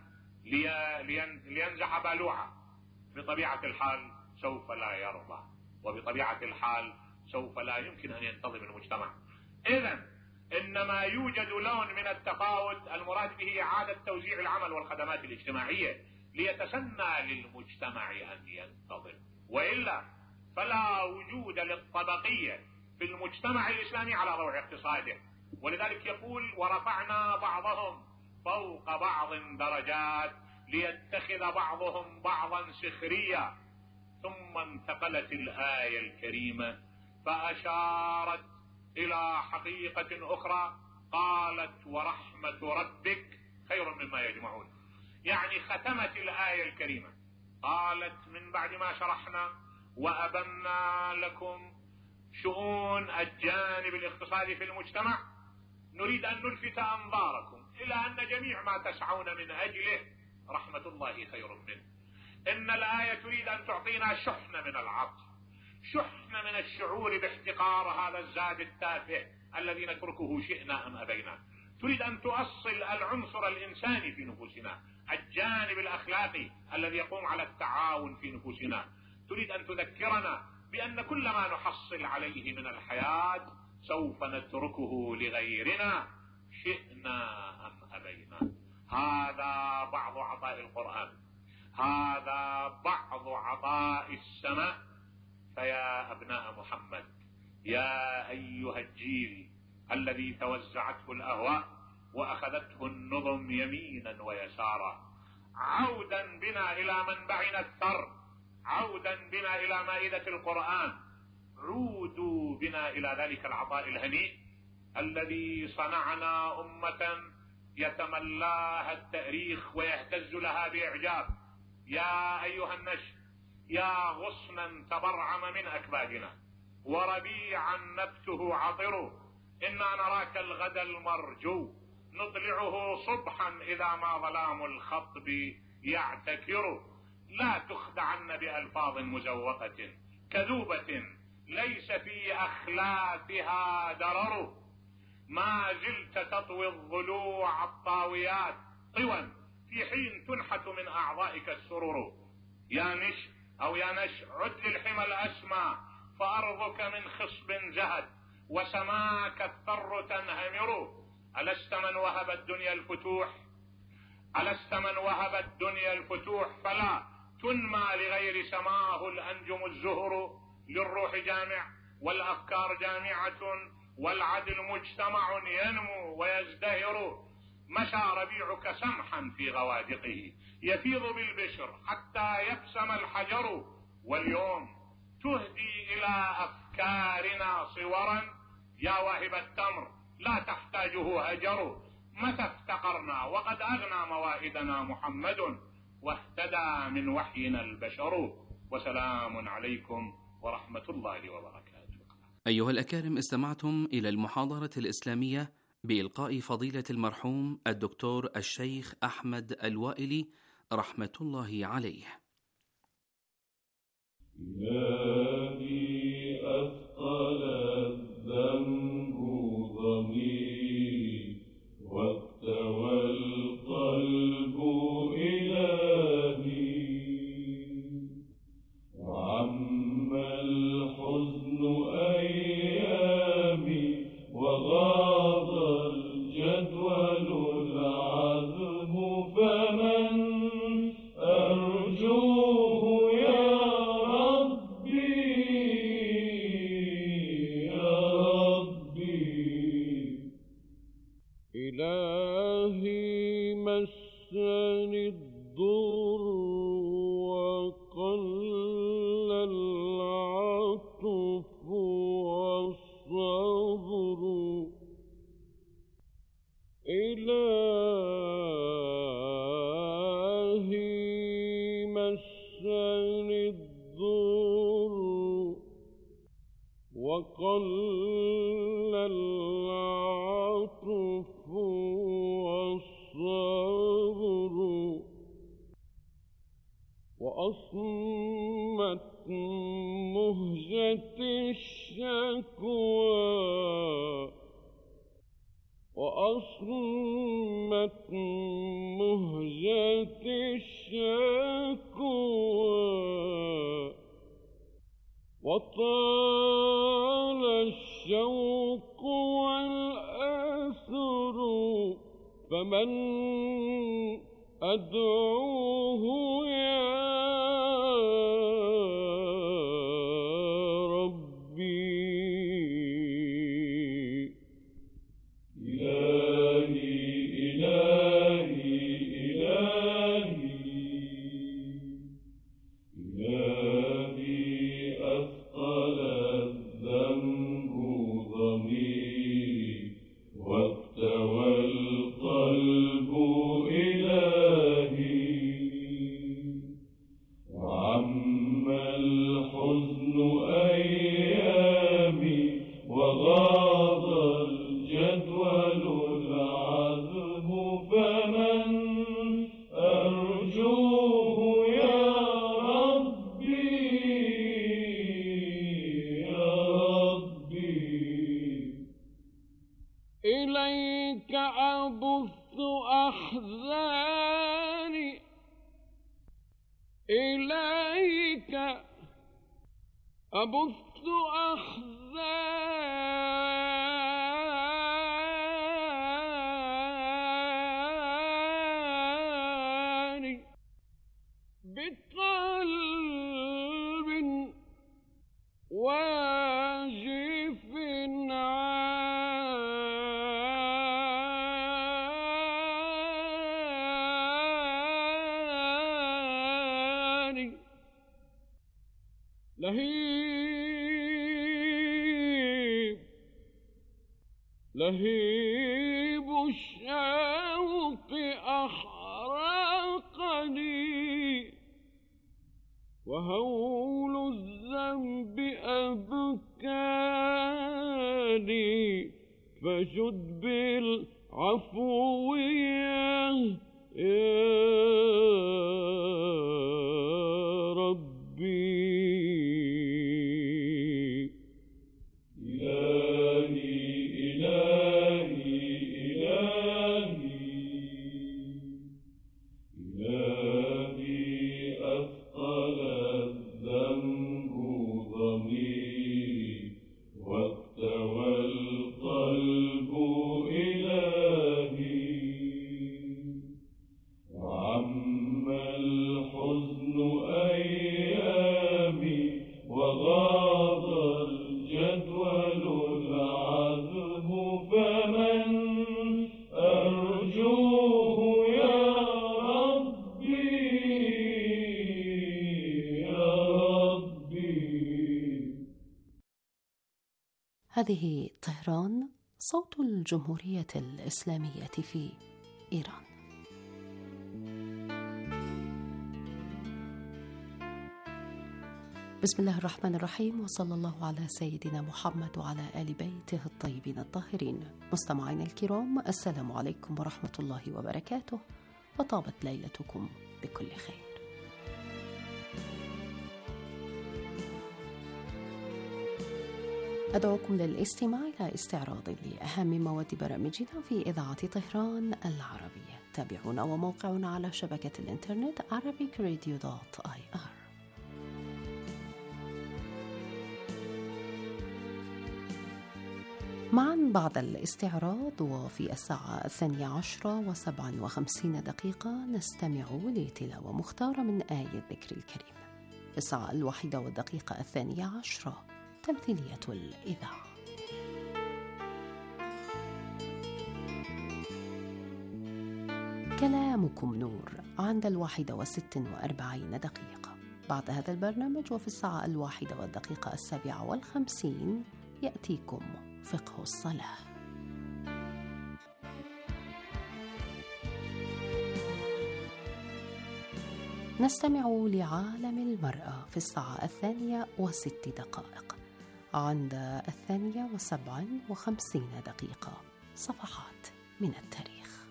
لينزح بالوعة؟ بطبيعة الحال سوف لا يرضى، وبطبيعة الحال سوف لا يمكن أن ينتظم المجتمع. إذن إنما يوجد لون من التفاوت المراد به إعادة توزيع العمل والخدمات الاجتماعية ليتسنى للمجتمع أن ينتظم، وإلا فلا وجود للطبقية في المجتمع الإسلامي على ضوء اقتصاده. ولذلك يقول ورفعنا بعضهم فوق بعض درجات ليتخذ بعضهم بعضا سخريا. ثم انتقلت الآية الكريمة فأشارت إلى حقيقة أخرى، قالت ورحمة ربك خير مما يجمعون. يعني ختمت الآية الكريمة قالت من بعد ما شرحنا وأبنا لكم شؤون الجانب الاقتصادي في المجتمع، نريد أن نلفت أنظاركم إلى أن جميع ما تسعون من أجله رحمة الله خير منه. إن الآية تريد أن تعطينا شحنة من العطف، شحنة من الشعور باحتقار هذا الزاد التافه الذي نتركه شئنا أم أبينا. تريد أن تؤصل العنصر الإنساني في نفوسنا، الجانب الأخلاقي الذي يقوم على التعاون في نفوسنا. تريد أن تذكرنا بأن كل ما نحصل عليه من الحياة سوف نتركه لغيرنا شئنا أم أبينا. هذا بعض عطاء القرآن، هذا بعض عطاء السماء. فيا أبناء محمد، يا أيها الجيل الذي توزعته الأهواء وأخذته النظم يمينا ويسارا، عودا بنا إلى منبعنا الثر، عودا بنا إلى مائدة القرآن، عودوا بنا إلى ذلك العطاء الهنيء الذي صنعنا أمة يتملاها التاريخ ويهتز لها بإعجاب. يا أيها النشء، يا غصنا تبرعم من أكبادنا وربيعا نبته عطر، إنا نراك الغد المرجو نطلعه صبحا إذا ما ظلام الخطب يعتكر. لا تخدعن بألفاظ مزوقة كذوبة ليس في أخلافها درر، ما زلت تطوي الضلوع الطاويات طوا في حين تنحت من أعضائك السرور. يا نش أو يا نش، عد للحمى الأسمى فأرضك من خصب زهد وسماك الثر تنهمر. ألست من وهب الدنيا الفتوح، ألست من وهب الدنيا الفتوح، فلا تنمى لغير سماه الأنجم الزهر. للروح جامع والأفكار جامعة والعدل مجتمع ينمو ويزدهر. مشى ربيعك سمحا في غوادقه يفيض بالبشر حتى يبسم الحجر. واليوم تهدي إلى أفكارنا صورا، يا واهب التمر لا تحتاجه هجر. متى افتقرنا وقد أغنى موائدنا محمد واهتدى من وحينا البشر. وسلام عليكم ورحمة الله وبركاته. أيها الأكارم، استمعتم إلى المحاضرة الإسلامية بإلقاء فضيلة المرحوم الدكتور الشيخ أحمد الوائلي رحمة الله عليه. إلهي أثقل الذنب ضميري واكتوى القلب إلهي، وعم الحزن أيامي وغاض الجدول العظم، فمن أرجوه يا ربي يا ربي. إلهي مسني الضر وقل العطف والصبر، إلهي مسني الضر وقل العطف والصبر، وأصمت مهجة الشكوى وأصمت مهجة الشكوى، وطال الشوق والأثر، فمن أدعوه يا إليك أبث أحزاني، إليك أبث أحزاني بقلب واجف عاري لهيب لهيب الشوق أحرقني وهول الذنب أبكاني فجد بالعفو يا ربي. هذه طهران، صوت الجمهورية الإسلامية في إيران. بسم الله الرحمن الرحيم، وصلى الله على سيدنا محمد وعلى آل بيته الطيبين الطاهرين. مستمعين الكرام، السلام عليكم ورحمة الله وبركاته، وطابت ليلتكم بكل خير. أدعوكم للاستماع إلى استعراض لأهم مواد برامجنا في إذاعة طهران العربية. تابعونا وموقعنا على شبكة الإنترنت arabic radio dot i r. معا بعد الاستعراض، وفي الساعة الثانية عشرة وسبعا وخمسين دقيقة نستمع لتلاوة مختارة من آية الذكر الكريم. في الساعة الواحدة والدقيقة الثانية عشرة تمثيلية الإذاعة. كلامكم نور عند الواحدة وست وأربعين دقيقة. بعد هذا البرنامج وفي الساعة الواحدة والدقيقة السابعة والخمسين يأتيكم فقه الصلاة. نستمع لعالم المرأة في الساعة الثانية وست دقائق. عند الثانية وسبع وخمسين دقيقة صفحات من التاريخ.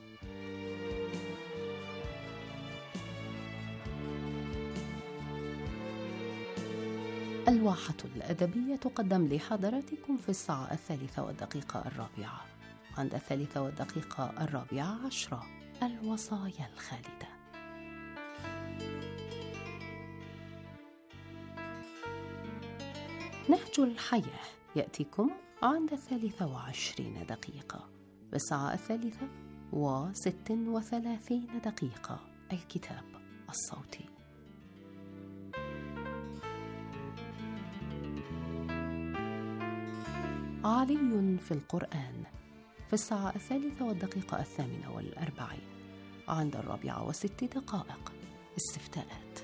الواحة الأدبية تقدم لحضراتكم في الساعة الثالثة والدقيقة الرابعة. عند الثالثة والدقيقة الرابعة عشرة الوصايا الخالدة. نهج الحياة يأتيكم عند الثالثة وعشرين دقيقة. في الساعة الثالثة وست وثلاثين دقيقة الكتاب الصوتي. علي في القرآن في الساعة الثالثة والدقيقة الثامنة والأربعين. عند الرابعة وست دقائق استفتاءات.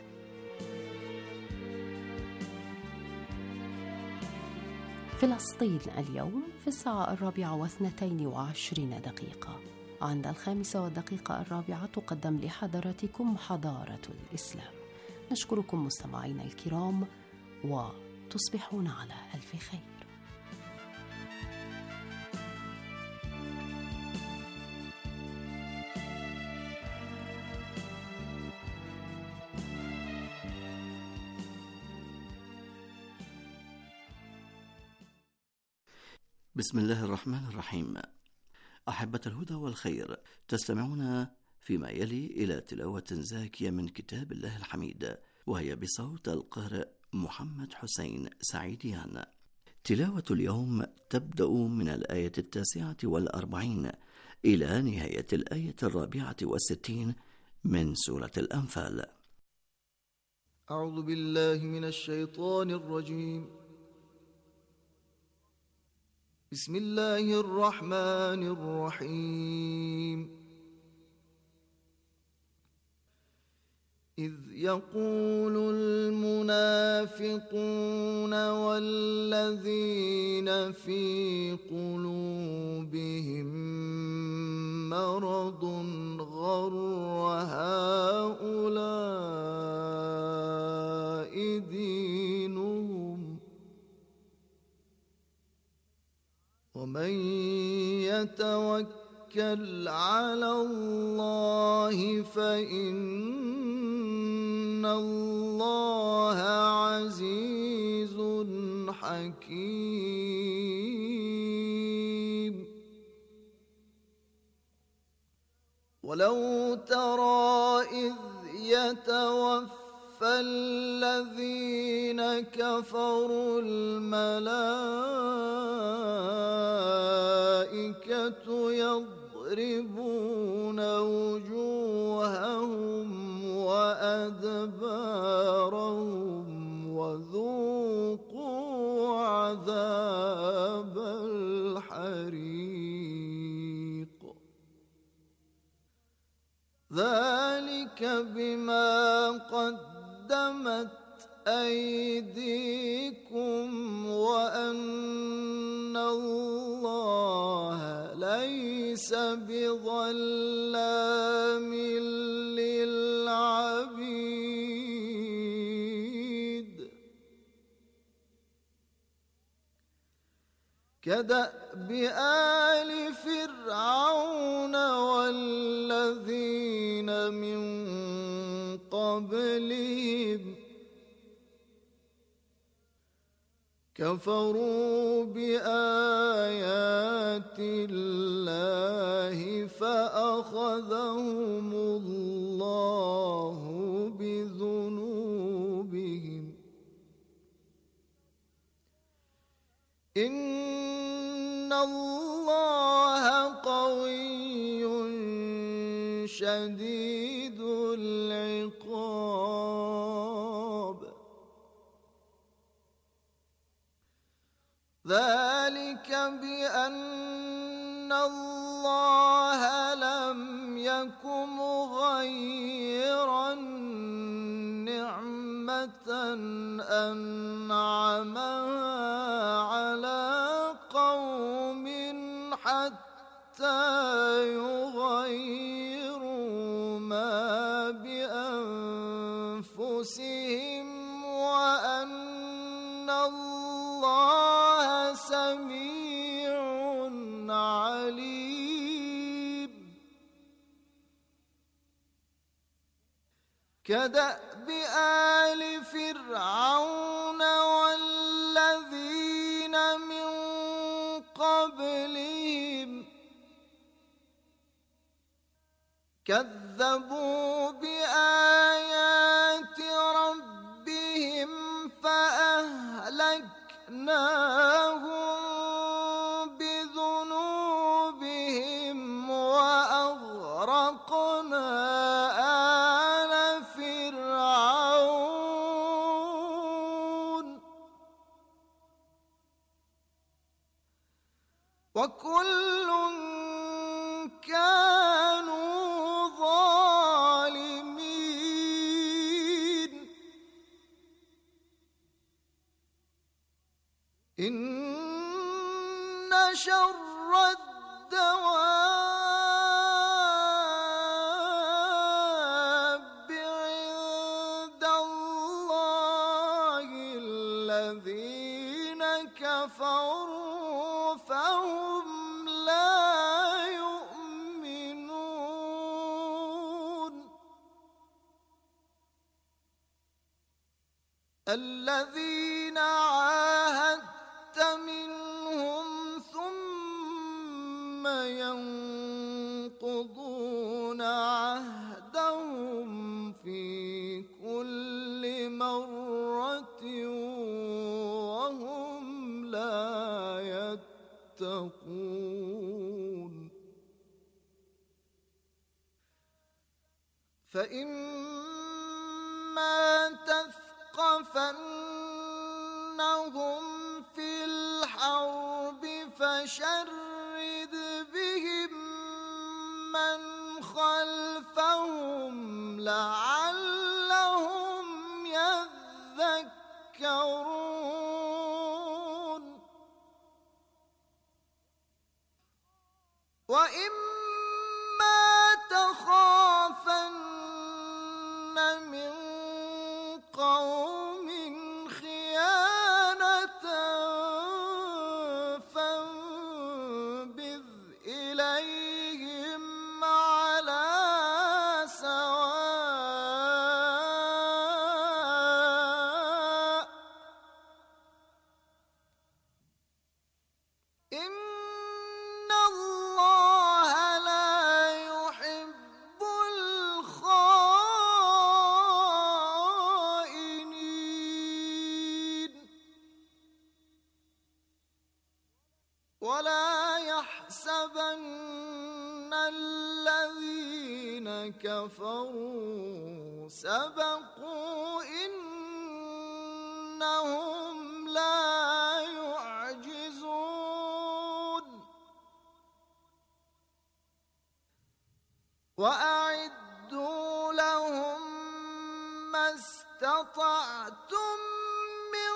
فلسطين اليوم في الساعة الرابعة واثنتين وعشرين دقيقة. عند الخامسة والدقيقة الرابعة تقدم لحضراتكم حضارة الإسلام. نشكركم مستمعينا الكرام، وتصبحون على ألف خير. بسم الله الرحمن الرحيم. أحبة الهدى والخير، تستمعون فيما يلي إلى تلاوة زاكية من كتاب الله الحميد، وهي بصوت القارئ محمد حسين سعيديان. تلاوة اليوم تبدأ من الآية التاسعة والأربعين إلى نهاية الآية الرابعة والستين من سورة الأنفال. أعوذ بالله من الشيطان الرجيم. بسم الله الرحمن الرحيم. إذ يقول المنافقون والذين في قلوبهم مرض غر هؤلاء دينهم ومن يتوكل على الله فإن الله عزيز حكيم. ولو ترى إذ يتوفى الذين كفروا الملائكة يضربون وجوههم وأدبارهم وذوقوا عذاب الحريق. ذلك بما قدمت أيديكم وأن الله ليس بظلام للعبيد. كدأب آل فرعون والذين من قبلهم كفروا بآيات الله فأخذهم الله بذنوبهم. إن الله قوي شديد العقاب. ذلك بأن الله لم يكن مغيرا نعمة أنعمها على قوم حتى يغيروا ما بأنفسهم وأن الله سميع عليم. كدأب آل فرعون والذين من قبلهم كذبوا بآيات ربهم فأهلكناهم بذنوبهم وأغرقنا آل فرعون وكل كانوا ظالمين. إن شر الدواب عند الله الذين كفروا فهم لا يؤمنون. الذين عاهدت منهم ثم ينقضون عهدهم في كل مرة وهم لا يتقون. فإما تثبتون ثقفنهم في الحرب فشرد بهم من خلفهم لعلهم يذكرون وإما تخافن من قوم خيانة فانبذ إليهم على سواء إن الله لا يحب الخائنين ولا يحسبن الذين كفروا سبقوا إنهم لا يعجزون وأعدوا لهم ما استطعتم من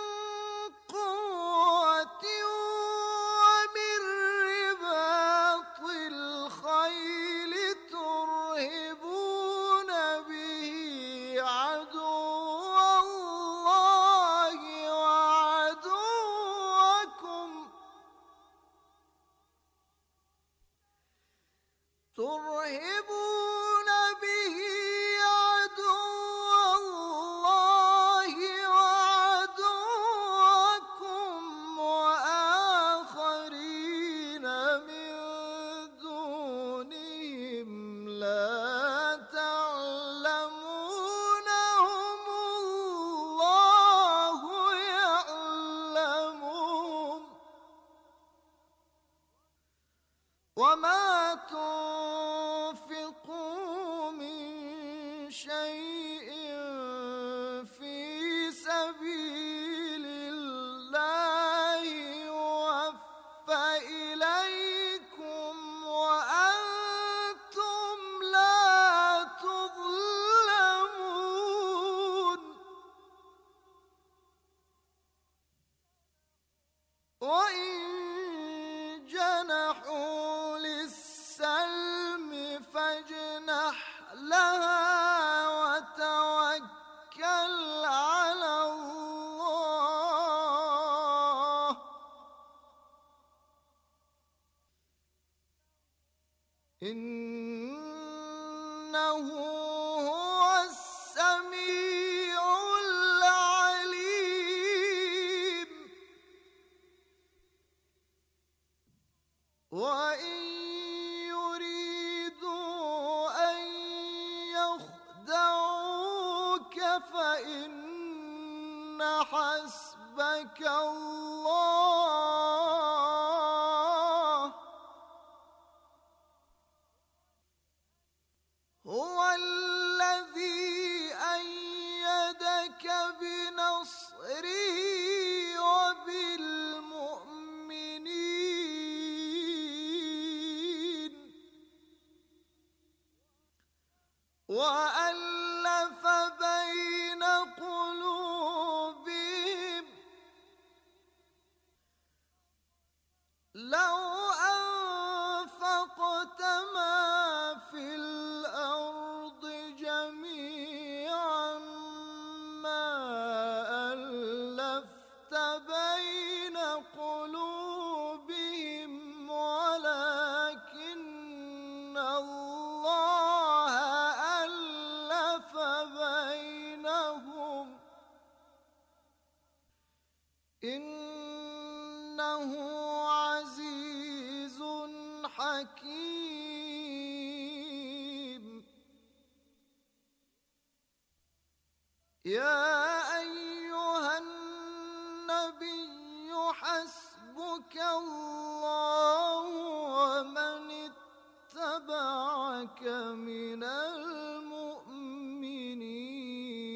قوة ومن رباط الخيل ترهبون به عدو الله وعدوكم ترهبون به عدو الله وعدوكم وآخرين من دونهم لا تعلمونهم الله يعلمهم وما تنفقوا من شيء في سبيل الله يوفى إليكم وأنتم لا تظلمون وإن جنحوا للسلم فاجنح لها وتوكل على الله إنه هو السميع العليم وإن يريدوا أن يخدعوك فإن حسبك الله هو الذي أيدك بنصره وبالمؤمنين وألف بين قلوبهم لو أنفقت ما في الأرض جميعا ما ألفت بين قلوبهم ولكن الله ألف بينهم إنه عزيز حكيم يا أيها النبي حسبك الله ومن اتبعك من